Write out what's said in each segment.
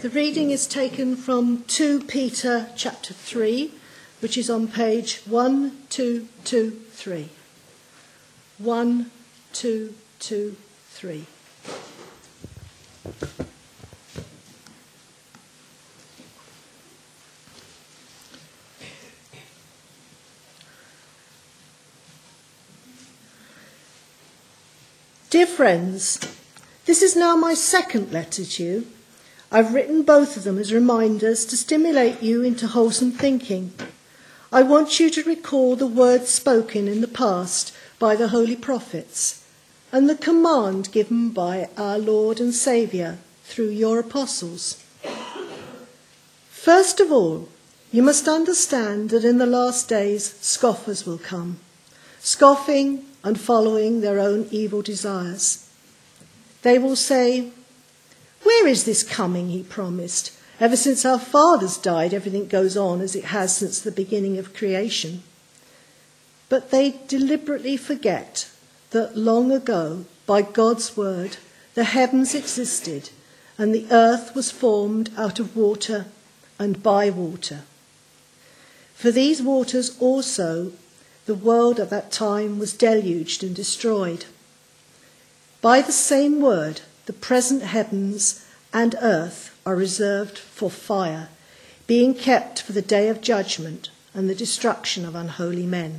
The reading is taken from 2 Peter chapter 3, which is on page 1223. 1223. Dear friends, this is now my second letter to you. I've written both of them as reminders to stimulate you into wholesome thinking. I want you to recall the words spoken in the past by the holy prophets and the command given by our Lord and Saviour through your apostles. First of all, you must understand that in the last days scoffers will come, scoffing and following their own evil desires. They will say, "Where is this coming he promised? Ever since our fathers died, everything goes on as it has since the beginning of creation." But they deliberately forget that long ago, by God's word, the heavens existed and the earth was formed out of water and by water. For these waters also, the world at that time was deluged and destroyed. By the same word, the present heavens and earth are reserved for fire, being kept for the day of judgment and the destruction of unholy men.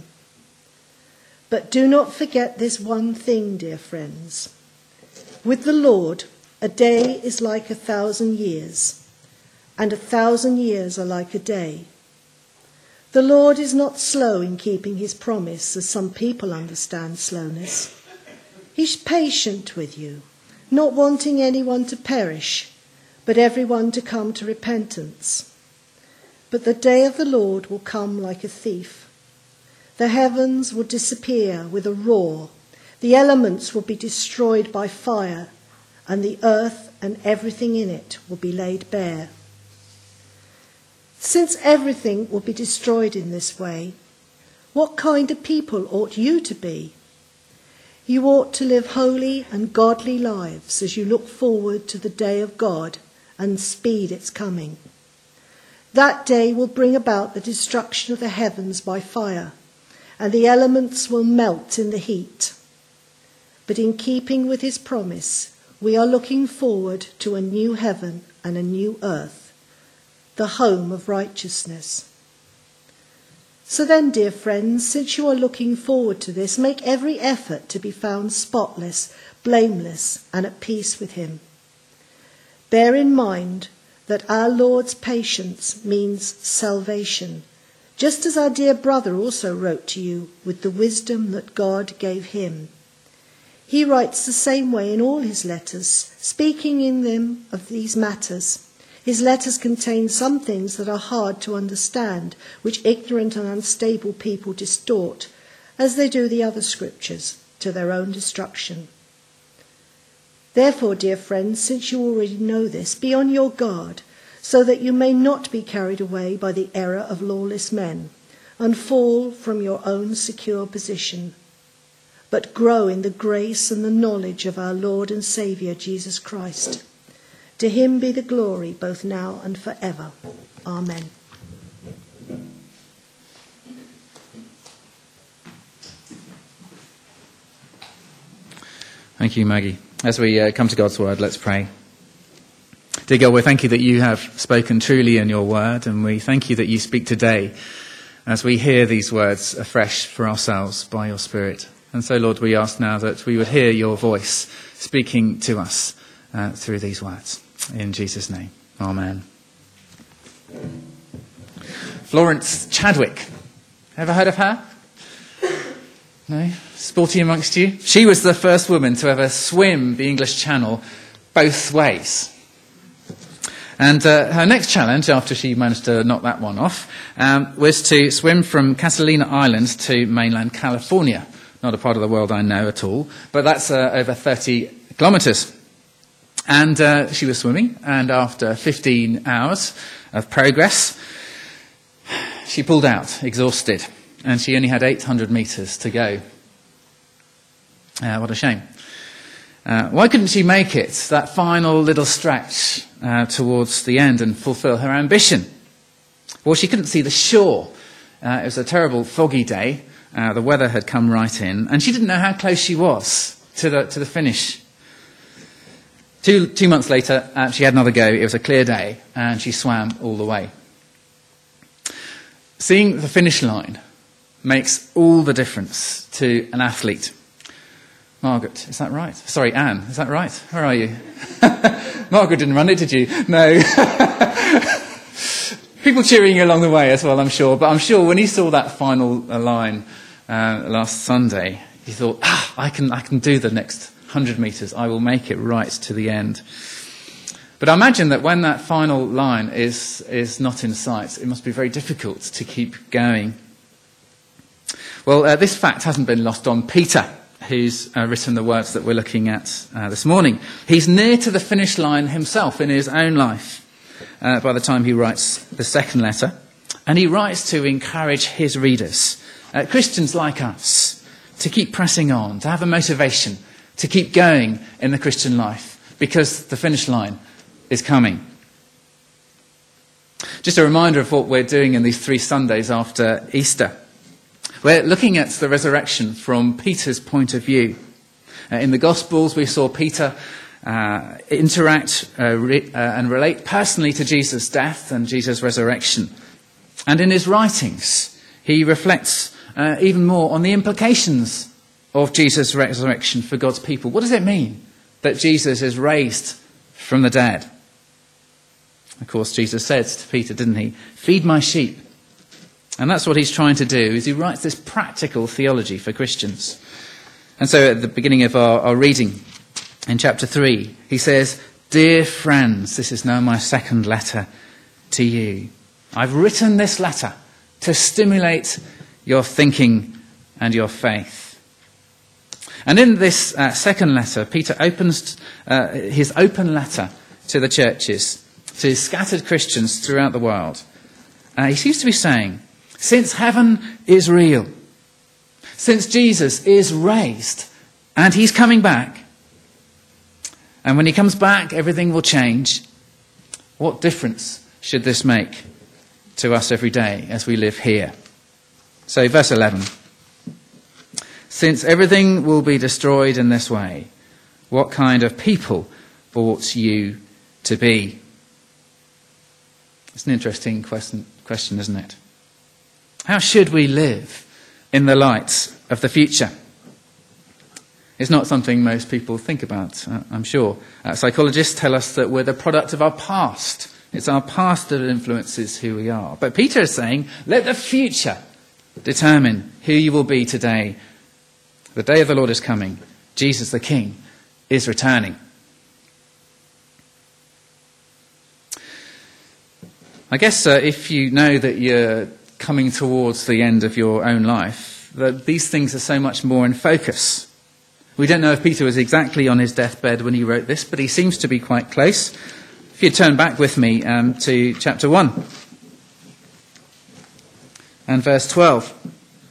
But do not forget this one thing, dear friends. With the Lord, a day is like 1,000 years, and 1,000 years are like a day. The Lord is not slow in keeping his promise, as some people understand slowness. He's patient with you, not wanting anyone to perish, but everyone to come to repentance. But the day of the Lord will come like a thief. The heavens will disappear with a roar, the elements will be destroyed by fire, and the earth and everything in it will be laid bare. Since everything will be destroyed in this way, what kind of people ought you to be? You ought to live holy and godly lives as you look forward to the day of God and speed its coming. That day will bring about the destruction of the heavens by fire, and the elements will melt in the heat. But in keeping with his promise, we are looking forward to a new heaven and a new earth, the home of righteousness. So then, dear friends, since you are looking forward to this, make every effort to be found spotless, blameless, and at peace with him. Bear in mind that our Lord's patience means salvation, just as our dear brother also wrote to you with the wisdom that God gave him. He writes the same way in all his letters, speaking in them of these matters. His letters contain some things that are hard to understand, which ignorant and unstable people distort, as they do the other scriptures, to their own destruction. Therefore, dear friends, since you already know this, be on your guard, so that you may not be carried away by the error of lawless men, and fall from your own secure position, but grow in the grace and the knowledge of our Lord and Saviour, Jesus Christ. To him be the glory both now and forever. Amen. Thank you, Maggie. As we come to God's word, let's pray. Dear God, we thank you that you have spoken truly in your word, and we thank you that you speak today as we hear these words afresh for ourselves by your Spirit. And so, Lord, we ask now that we would hear your voice speaking to us through these words. In Jesus' name, amen. Florence Chadwick. Ever heard of her? No? Sporty amongst you? She was the first woman to ever swim the English Channel both ways. And her next challenge, after she managed to knock that one off, was to swim from Catalina Island to mainland California. Not a part of the world I know at all, but that's over 30 kilometres. And she was swimming, and after 15 hours of progress, she pulled out, exhausted, and she only had 800 metres to go. What a shame. Why couldn't she make it, that final little stretch towards the end, and fulfill her ambition? Well, she couldn't see the shore. It was a terrible foggy day. The weather had come right in, and she didn't know how close she was to the finish. Two months later, she had another go. It was a clear day, and she swam all the way. Seeing the finish line makes all the difference to an athlete. Margaret, is that right? Sorry, Anne, is that right? Where are you? Margaret didn't run it, did you? No. People cheering you along the way as well, I'm sure. But I'm sure when he saw that final line last Sunday, he thought, I can do the next 100 metres. I will make it right to the end. But I imagine that when that final line is not in sight, it must be very difficult to keep going. Well, this fact hasn't been lost on Peter, who's written the words that we're looking at this morning. He's near to the finish line himself in his own life by the time he writes the second letter. And he writes to encourage his readers, Christians like us, to keep pressing on, to have a motivation, to keep going in the Christian life, because the finish line is coming. Just a reminder of what we're doing in these 3 Sundays after Easter. We're looking at the resurrection from Peter's point of view. In the Gospels, we saw Peter interact and relate personally to Jesus' death and Jesus' resurrection. And in his writings, he reflects even more on the implications of Jesus' resurrection for God's people. What does it mean that Jesus is raised from the dead? Of course, Jesus said to Peter, didn't he? Feed my sheep. And that's what he's trying to do, is he writes this practical theology for Christians. And so at the beginning of our reading in chapter 3, he says, Dear friends, this is now my second letter to you. I've written this letter to stimulate your thinking and your faith. And in this second letter, Peter opens his open letter to the churches, to scattered Christians throughout the world. He seems to be saying, since heaven is real, since Jesus is raised, and he's coming back, and when he comes back, everything will change, what difference should this make to us every day as we live here? So verse 11. Since everything will be destroyed in this way, what kind of people ought you to be? It's an interesting question, isn't it? How should we live in the light of the future? It's not something most people think about, I'm sure. Psychologists tell us that we're the product of our past. It's our past that influences who we are. But Peter is saying, let the future determine who you will be today. The day of the Lord is coming. Jesus the King is returning. I guess if you know that you're coming towards the end of your own life, that these things are so much more in focus. We don't know if Peter was exactly on his deathbed when he wrote this, but he seems to be quite close. If you turn back with me to chapter 1 and verse 12.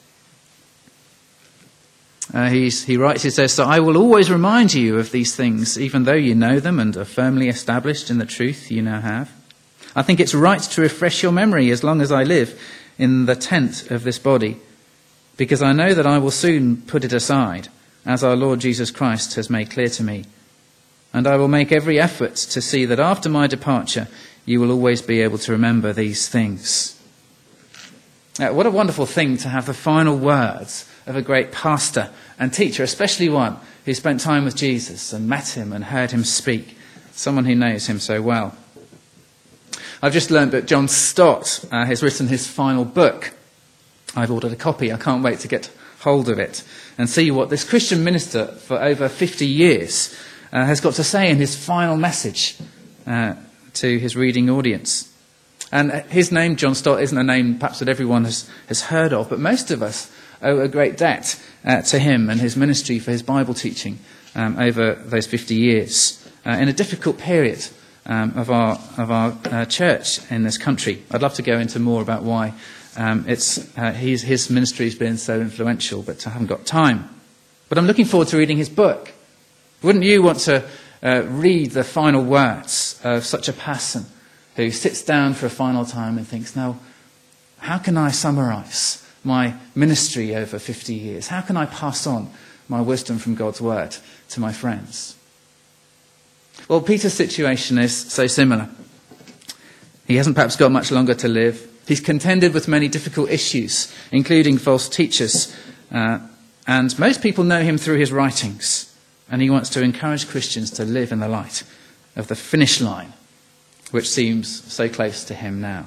He writes, he says, So I will always remind you of these things, even though you know them and are firmly established in the truth you now have. I think it's right to refresh your memory as long as I live in the tent of this body, because I know that I will soon put it aside, as our Lord Jesus Christ has made clear to me. And I will make every effort to see that after my departure, you will always be able to remember these things. What a wonderful thing to have the final words of a great pastor and teacher, especially one who spent time with Jesus and met him and heard him speak, someone who knows him so well. I've just learned that John Stott has written his final book. I've ordered a copy. I can't wait to get hold of it and see what this Christian minister for over 50 years has got to say in his final message to his reading audience. And his name, John Stott, isn't a name perhaps that everyone has heard of, but most of us owe a great debt to him and his ministry for his Bible teaching over those 50 years in a difficult period of our church in this country. I'd love to go into more about why his ministry has been so influential, but I haven't got time. But I'm looking forward to reading his book. Wouldn't you want to read the final words of such a person who sits down for a final time and thinks, now, how can I summarise my ministry over 50 years? How can I pass on my wisdom from God's word to my friends? Well, Peter's situation is so similar. He hasn't perhaps got much longer to live. He's contended with many difficult issues, including false teachers. And most people know him through his writings. And he wants to encourage Christians to live in the light of the finish line, which seems so close to him now.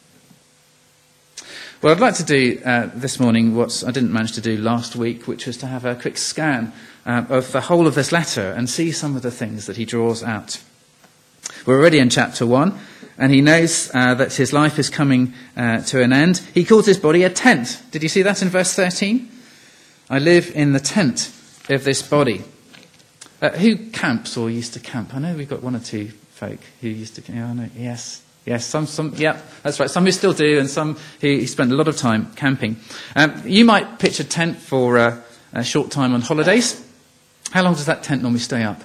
Well, I'd like to do this morning what I didn't manage to do last week, which was to have a quick scan of the whole of this letter and see some of the things that he draws out. We're already in chapter 1, and he knows that his life is coming to an end. He calls his body a tent. Did you see that in verse 13? I live in the tent of this body. Who camps or used to camp? I know we've got one or two folk who used to. Yeah, I know. Yes, some. Yeah, that's right. Some who still do, and some who spend a lot of time camping. You might pitch a tent for a short time on holidays. How long does that tent normally stay up?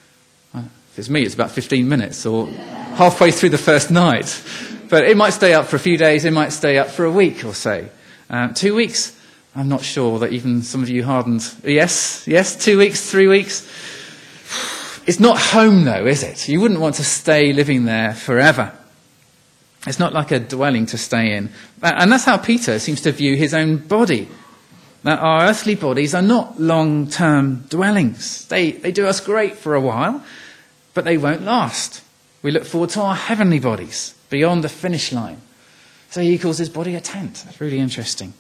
If it's me, it's about 15 minutes or halfway through the first night. But it might stay up for a few days. It might stay up for a week or so. 2 weeks. I'm not sure that even some of you hardened. Yes, 2 weeks, 3 weeks. It's not home though, is it? You wouldn't want to stay living there forever. It's not like a dwelling to stay in. And that's how Peter seems to view his own body. That our earthly bodies are not long-term dwellings. They do us great for a while, but they won't last. We look forward to our heavenly bodies beyond the finish line. So he calls his body a tent. That's really interesting.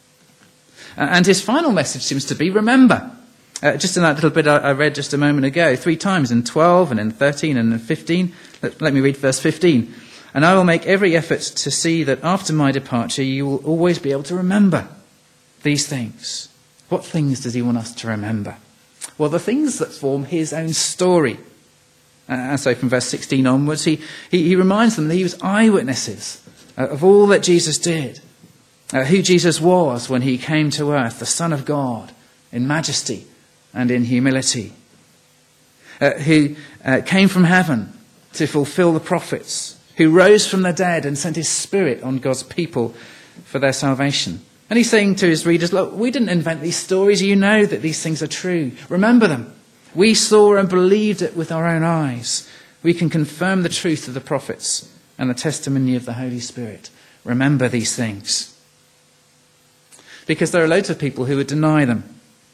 And his final message seems to be remember. Just in that little bit I read just a moment ago, 3 times in 12 and in 13 and in 15. Let me read verse 15. And I will make every effort to see that after my departure you will always be able to remember these things. What things does he want us to remember? Well, the things that form his own story. And so from verse 16 onwards, he reminds them that he was eyewitnesses of all that Jesus did. Who Jesus was when he came to earth, the Son of God, in majesty and in humility. Who came from heaven to fulfill the prophets. Who rose from the dead and sent his Spirit on God's people for their salvation. And he's saying to his readers, look, we didn't invent these stories. You know that these things are true. Remember them. We saw and believed it with our own eyes. We can confirm the truth of the prophets and the testimony of the Holy Spirit. Remember these things. Because there are loads of people who would deny them.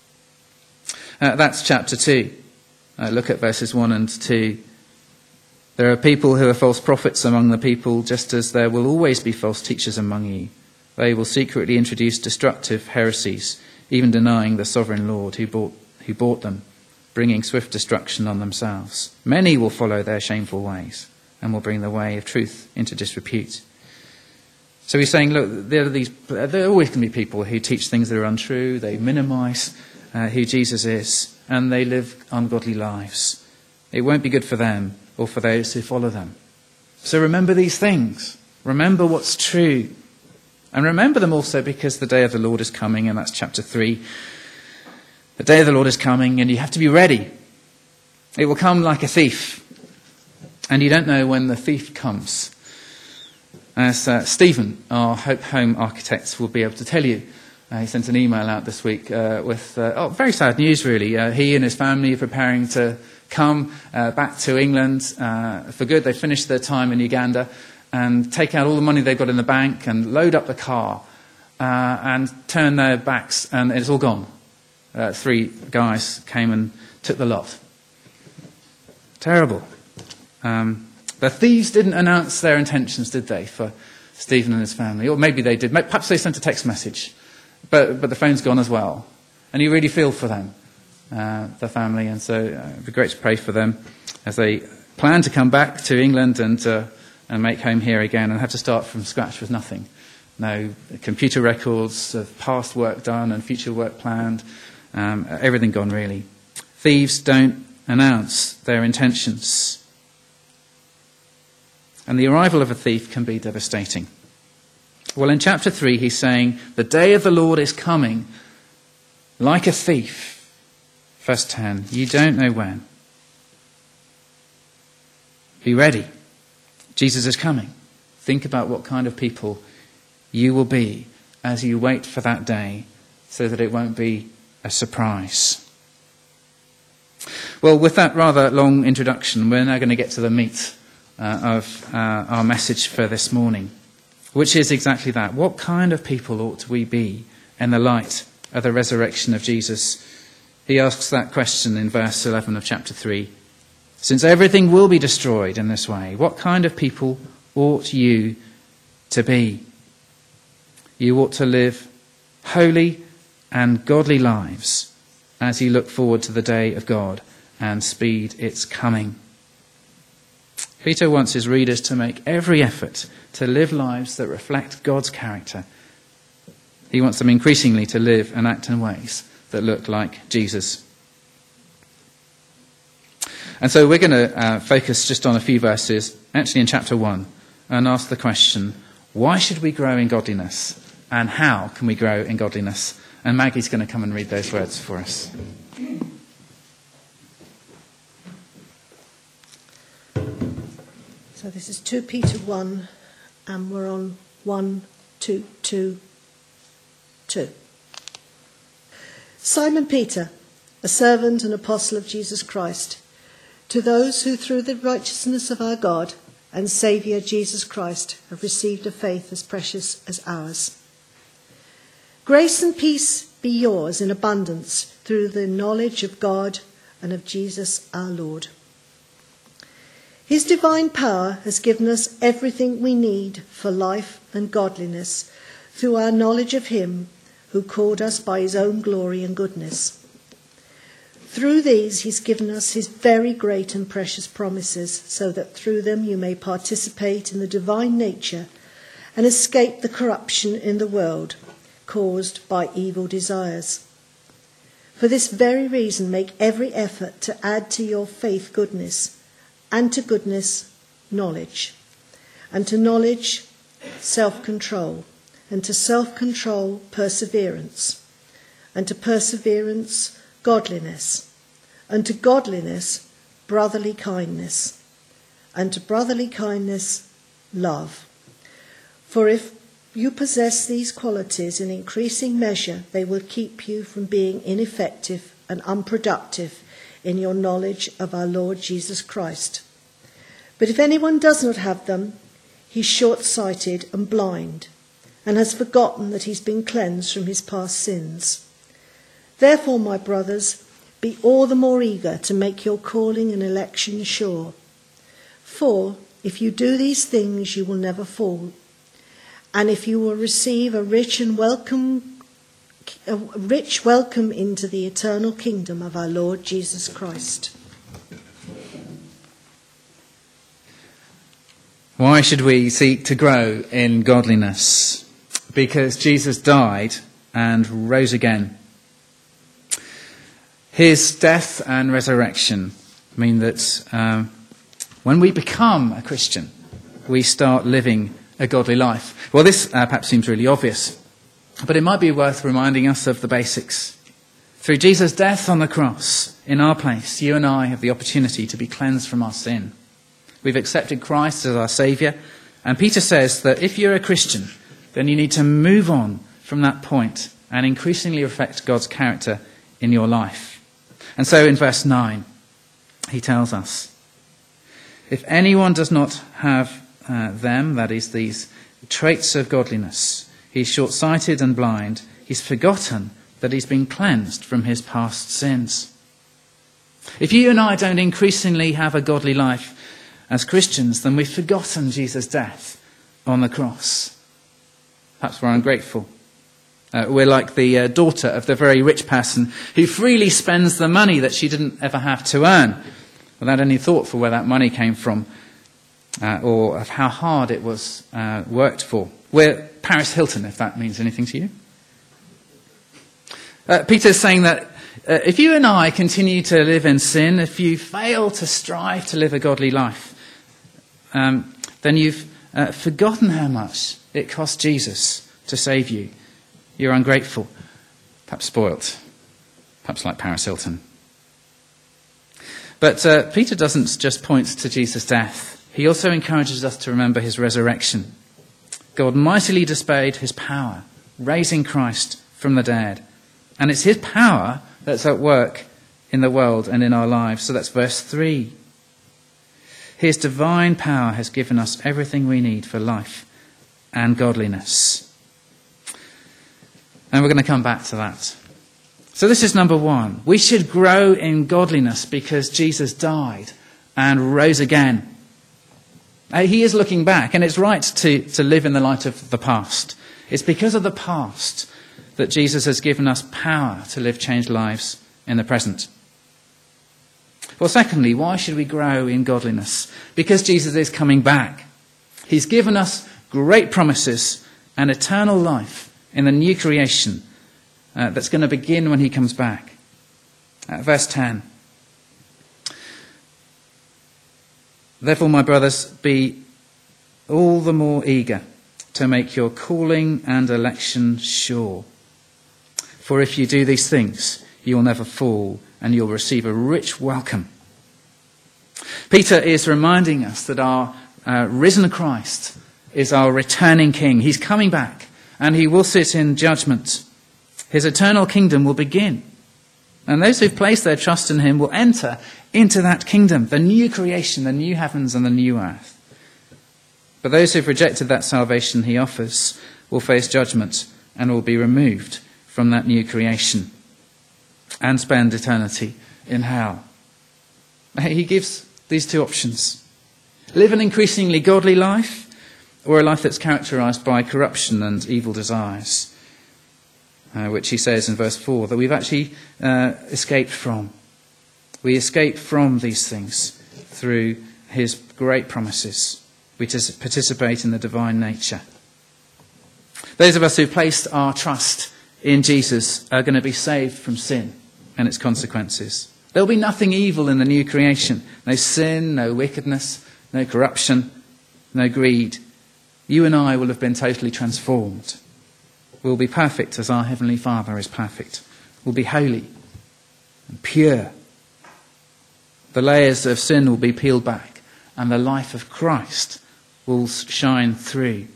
That's chapter 2. Look at verses 1 and 2. There are people who are false prophets among the people, just as there will always be false teachers among you. They will secretly introduce destructive heresies, even denying the sovereign Lord who bought them, bringing swift destruction on themselves. Many will follow their shameful ways and will bring the way of truth into disrepute. So he's saying, look, there are always going to be people who teach things that are untrue. They minimise who Jesus is, and they live ungodly lives. It won't be good for them or for those who follow them. So remember these things. Remember what's true. And remember them also because the day of the Lord is coming, and that's chapter 3. The day of the Lord is coming, and you have to be ready. It will come like a thief. And you don't know when the thief comes. As Stephen, our Hope Home architect, will be able to tell you. He sent an email out this week with very sad news, really. He and his family are preparing to come back to England for good. They finished their time in Uganda and take out all the money they've got in the bank and load up the car and turn their backs, and it's all gone. 3 guys came and took the lot. Terrible. The thieves didn't announce their intentions, did they, for Stephen and his family? Or maybe they did. Perhaps they sent a text message. But the phone's gone as well. And you really feel for them, the family. And so it'd be great to pray for them as they plan to come back to England and make home here again and have to start from scratch with nothing. No computer records of past work done and future work planned. Everything gone, really. Thieves don't announce their intentions. And the arrival of a thief can be devastating. Well, in chapter 3, he's saying, the day of the Lord is coming like a thief. Verse 10, you don't know when. Be ready. Jesus is coming. Think about what kind of people you will be as you wait for that day so that it won't be a surprise. Well, with that rather long introduction, we're now going to get to the meat of our message for this morning, which is exactly that. What kind of people ought we be in the light of the resurrection of Jesus? He asks that question in verse 11 of chapter 3. Since everything will be destroyed in this way, what kind of people ought you to be? You ought to live holy and godly lives as you look forward to the day of God and speed its coming. Peter wants his readers to make every effort to live lives that reflect God's character. He wants them increasingly to live and act in ways that look like Jesus. And so we're going to focus just on a few verses, actually in chapter 1, and ask the question, why should we grow in godliness? And how can we grow in godliness? And Maggie's going to come and read those words for us. So this is 2 Peter 1, and we're on 1, 2, 2, 2. Simon Peter, a servant and apostle of Jesus Christ, to those who through the righteousness of our God and Saviour Jesus Christ have received a faith as precious as ours. Grace and peace be yours in abundance through the knowledge of God and of Jesus our Lord. His divine power has given us everything we need for life and godliness through our knowledge of him who called us by his own glory and goodness. Through these he's given us his very great and precious promises, so that through them you may participate in the divine nature and escape the corruption in the world caused by evil desires. For this very reason make every effort to add to your faith goodness, and to goodness knowledge, and to knowledge self-control, and to self-control perseverance, and to perseverance godliness, and to godliness brotherly kindness, and to brotherly kindness love. For if you possess these qualities in increasing measure, they will keep you from being ineffective and unproductive in your knowledge of our Lord Jesus Christ. But if anyone does not have them, he's short-sighted and blind, and has forgotten that he's been cleansed from his past sins. Therefore, my brothers, be all the more eager to make your calling and election sure. For if you do these things, you will never fall. And if you will receive a rich welcome into the eternal kingdom of our Lord Jesus Christ. Why should we seek to grow in godliness? Because Jesus died and rose again. His death and resurrection mean that when we become a Christian, we start living a godly life. Well, this perhaps seems really obvious, but it might be worth reminding us of the basics. Through Jesus' death on the cross, in our place, you and I have the opportunity to be cleansed from our sin. We've accepted Christ as our Saviour, and Peter says that if you're a Christian, then you need to move on from that point and increasingly reflect God's character in your life. And so in verse 9, he tells us, if anyone does not have them, that is, these traits of godliness, he's short-sighted and blind, he's forgotten that he's been cleansed from his past sins. If you and I don't increasingly have a godly life as Christians, then we've forgotten Jesus' death on the cross. Perhaps we're ungrateful. We're like the daughter of the very rich person who freely spends the money that she didn't ever have to earn, without any thought for where that money came from or of how hard it was worked for. We're Paris Hilton, if that means anything to you. Peter's saying that if you and I continue to live in sin, if you fail to strive to live a godly life, then you've forgotten how much it cost Jesus to save you. You're ungrateful, perhaps spoilt, perhaps like Paris Hilton. But Peter doesn't just point to Jesus' death. He also encourages us to remember his resurrection. God mightily displayed his power, raising Christ from the dead. And it's his power that's at work in the world and in our lives. So that's verse 3. His divine power has given us everything we need for life and godliness. And we're going to come back to that. So this is number 1. We should grow in godliness because Jesus died and rose again. He is looking back, and it's right to live in the light of the past. It's because of the past that Jesus has given us power to live changed lives in the present. Well, secondly, why should we grow in godliness? Because Jesus is coming back. He's given us great promises and eternal life in the new creation that's going to begin when he comes back. Verse 10. Therefore, my brothers, be all the more eager to make your calling and election sure. For if you do these things, you will never fall, and you'll receive a rich welcome. Peter is reminding us that our risen Christ is our returning King. He's coming back, and he will sit in judgment. His eternal kingdom will begin. And those who've placed their trust in him will enter into that kingdom, the new creation, the new heavens and the new earth. But those who've rejected that salvation he offers will face judgment and will be removed from that new creation and spend eternity in hell. He gives these two options. Live an increasingly godly life, or a life that's characterized by corruption and evil desires, which he says in verse 4 that we've actually escaped from. We escape from these things through his great promises. We participate in the divine nature. Those of us who placed our trust in Jesus are going to be saved from sin and its consequences. There'll be nothing evil in the new creation. No sin, no wickedness, no corruption, no greed. You and I will have been totally transformed. We'll be perfect as our Heavenly Father is perfect. We'll be holy and pure. The layers of sin will be peeled back, and the life of Christ will shine through.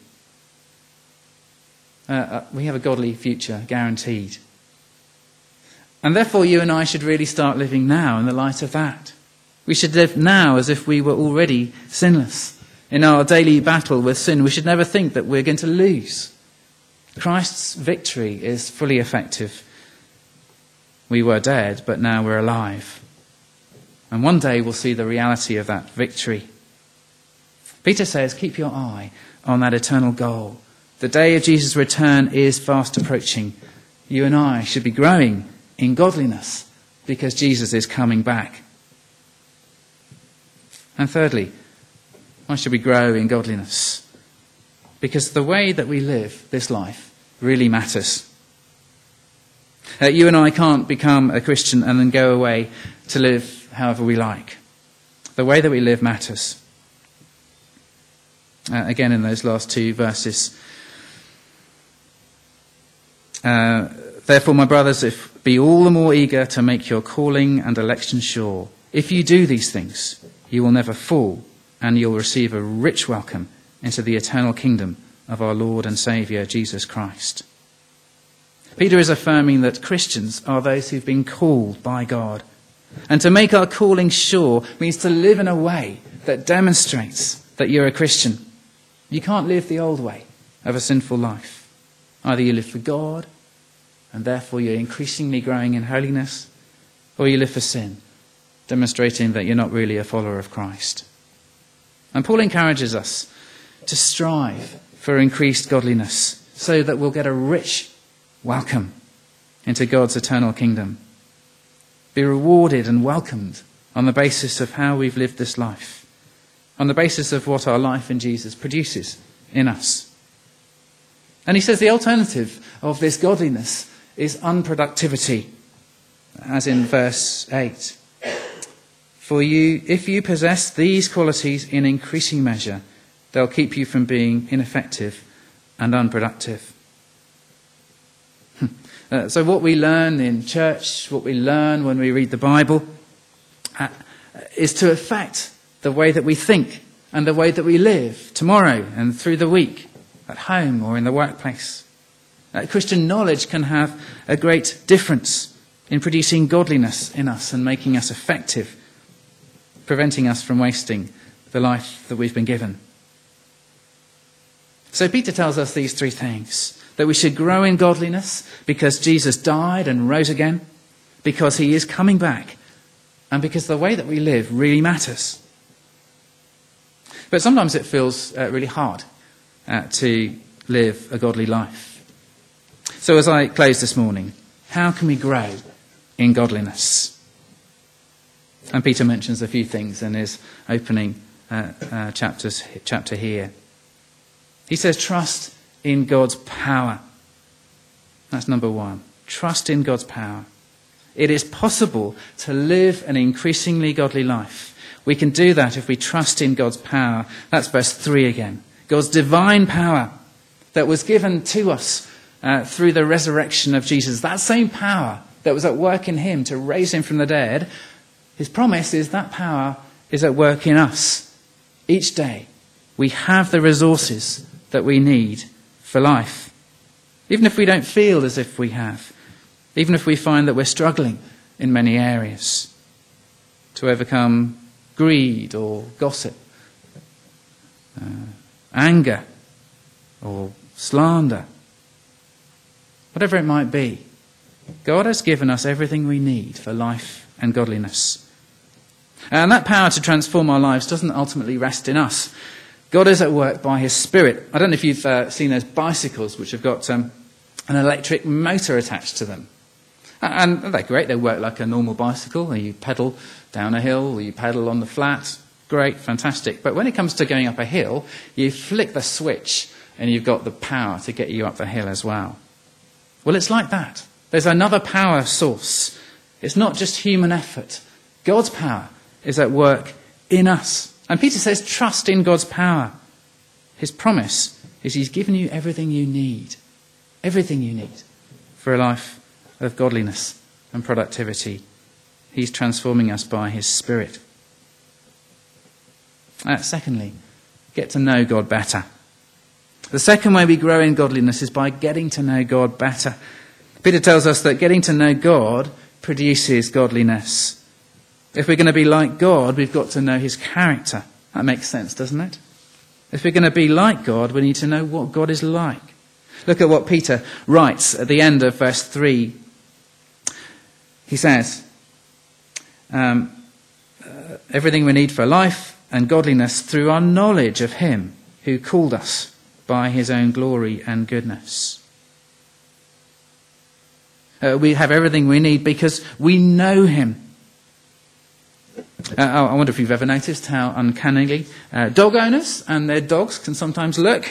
We have a godly future, guaranteed. And therefore you and I should really start living now in the light of that. We should live now as if we were already sinless. In our daily battle with sin, we should never think that we're going to lose. Christ's victory is fully effective. We were dead, but now we're alive. And one day we'll see the reality of that victory. Peter says, keep your eye on that eternal goal. The day of Jesus' return is fast approaching. You and I should be growing in godliness because Jesus is coming back. And thirdly, why should we grow in godliness? Because the way that we live this life really matters. You and I can't become a Christian and then go away to live however we like. The way that we live matters. Again, in those last two verses. Therefore, my brothers, be all the more eager to make your calling and election sure. If you do these things, you will never fall, and you'll receive a rich welcome into the eternal kingdom of our Lord and Saviour, Jesus Christ. Peter is affirming that Christians are those who've been called by God. And to make our calling sure means to live in a way that demonstrates that you're a Christian. You can't live the old way of a sinful life. Either you live for God, and therefore you're increasingly growing in holiness, or you live for sin, demonstrating that you're not really a follower of Christ. And Paul encourages us to strive for increased godliness so that we'll get a rich welcome into God's eternal kingdom. Be rewarded and welcomed on the basis of how we've lived this life, on the basis of what our life in Jesus produces in us. And he says the alternative of this godliness is unproductivity, as in verse 8. For you, if you possess these qualities in increasing measure, they'll keep you from being ineffective and unproductive. So what we learn in church, what we learn when we read the Bible, is to affect the way that we think and the way that we live tomorrow and through the week, at home or in the workplace. Christian knowledge can have a great difference in producing godliness in us and making us effective, preventing us from wasting the life that we've been given. So Peter tells us these three things: that we should grow in godliness because Jesus died and rose again, because he is coming back, and because the way that we live really matters. But sometimes it feels really hard to live a godly life. So as I close this morning, how can we grow in godliness? And Peter mentions a few things in his opening chapter here. He says, trust in God's power. That's number one. Trust in God's power. It is possible to live an increasingly godly life. We can do that if we trust in God's power. That's verse 3 again. God's divine power that was given to us through the resurrection of Jesus. That same power that was at work in him to raise him from the dead, his promise is that power is at work in us each day. We have the resources that we need for life. Even if we don't feel as if we have. Even if we find that we're struggling in many areas. To overcome greed or gossip, anger or slander. Whatever it might be, God has given us everything we need for life and godliness. And that power to transform our lives doesn't ultimately rest in us. God is at work by his Spirit. I don't know if you've seen those bicycles which have got an electric motor attached to them. And they're great. They work like a normal bicycle. You pedal down a hill, or you pedal on the flat. Great, fantastic. But when it comes to going up a hill, you flick the switch and you've got the power to get you up the hill as well. Well, it's like that. There's another power source. It's not just human effort. God's power is at work in us. And Peter says, trust in God's power. His promise is he's given you everything you need. Everything you need for a life of godliness and productivity. He's transforming us by his Spirit. Secondly, get to know God better. The second way we grow in godliness is by getting to know God better. Peter tells us that getting to know God produces godliness. If we're going to be like God, we've got to know his character. That makes sense, doesn't it? If we're going to be like God, we need to know what God is like. Look at what Peter writes at the end of verse 3. He says, everything we need for life and godliness through our knowledge of him who called us by his own glory and goodness. We have everything we need because we know him. I wonder if you've ever noticed how uncannily dog owners and their dogs can sometimes look.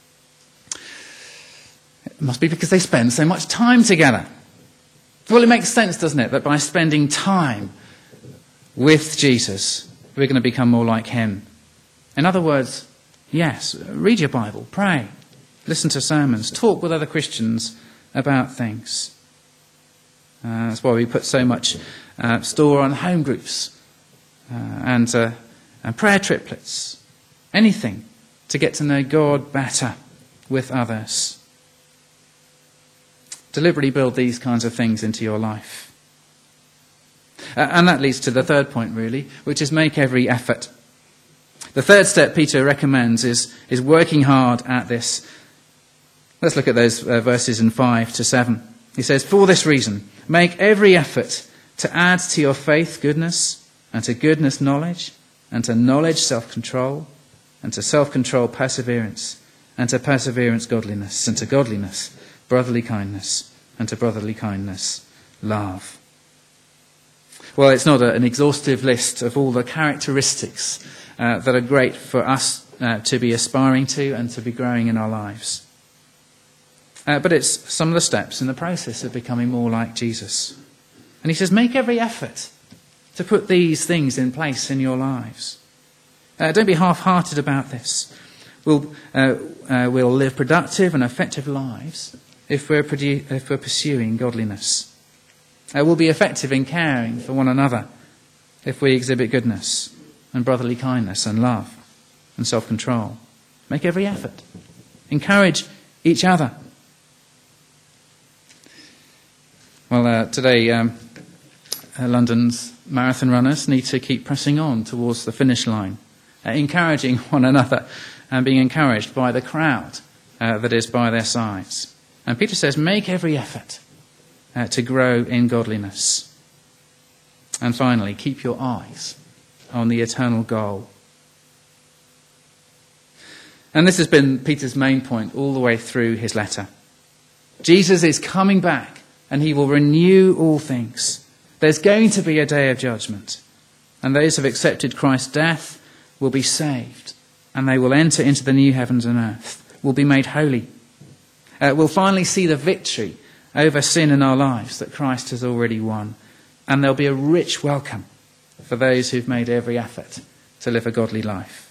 It must be because they spend so much time together. Well, it makes sense, doesn't it, that by spending time with Jesus, we're going to become more like him. In other words, yes, read your Bible, pray, listen to sermons, talk with other Christians about things. That's why we put so much store on home groups and prayer triplets. Anything to get to know God better with others. Deliberately build these kinds of things into your life. And that leads to the third point, really, which is make every effort. The third step Peter recommends is working hard at this. Let's look at those verses in 5 to 7. He says, for this reason, make every effort to add to your faith goodness, and to goodness knowledge, and to knowledge self-control, and to self-control perseverance, and to perseverance godliness, and to godliness brotherly kindness, and to brotherly kindness love. Well, it's not an exhaustive list of all the characteristics that are great for us to be aspiring to and to be growing in our lives. But it's some of the steps in the process of becoming more like Jesus. And he says, make every effort to put these things in place in your lives. Don't be half-hearted about this. We'll live productive and effective lives if we're pursuing godliness. We'll be effective in caring for one another if we exhibit goodness and brotherly kindness and love and self-control. Make every effort. Encourage each other. Well, today, London's marathon runners need to keep pressing on towards the finish line, encouraging one another and being encouraged by the crowd that is by their sides. And Peter says, make every effort to grow in godliness. And finally, keep your eyes on the eternal goal. And this has been Peter's main point all the way through his letter. Jesus is coming back and he will renew all things. There's going to be a day of judgment. And those who have accepted Christ's death will be saved. And they will enter into the new heavens and earth, will be made holy. We'll finally see the victory over sin in our lives that Christ has already won. And there'll be a rich welcome for those who've made every effort to live a godly life.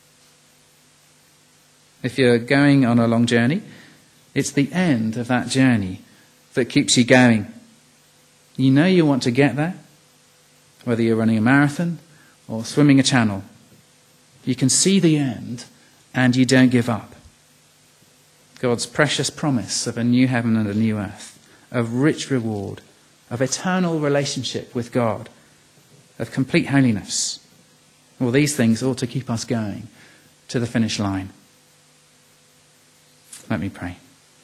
If you're going on a long journey, it's the end of that journey that keeps you going. You know you want to get there, whether you're running a marathon or swimming a channel. You can see the end and you don't give up. God's precious promise of a new heaven and a new earth, of rich reward, of eternal relationship with God, of complete holiness. Well, these things ought to keep us going to the finish line. Let me pray.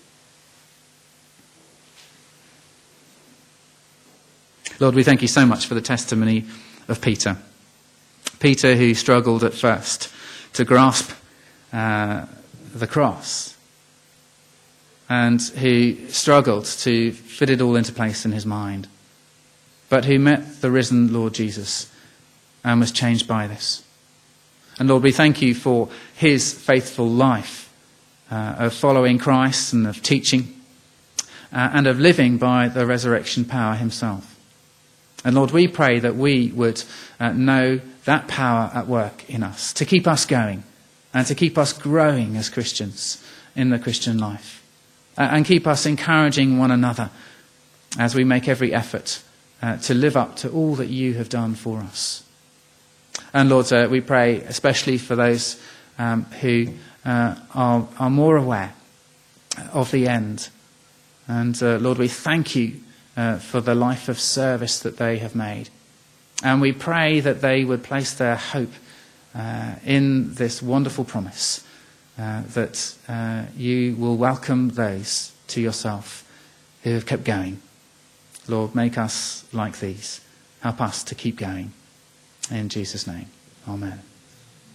Lord, we thank you so much for the testimony of Peter. Peter, who struggled at first to grasp the cross, and who struggled to fit it all into place in his mind, but who met the risen Lord Jesus and was changed by this. And Lord, we thank you for his faithful life of following Christ and of teaching and of living by the resurrection power himself. And Lord, we pray that we would know that power at work in us, to keep us going and to keep us growing as Christians in the Christian life. And keep us encouraging one another as we make every effort to live up to all that you have done for us. And Lord, we pray especially for those who are more aware of the end. And Lord, we thank you for the life of service that they have made. And we pray that they would place their hope in this wonderful promise that you will welcome those to yourself who have kept going. Lord, make us like these. Help us to keep going. In Jesus' name, amen.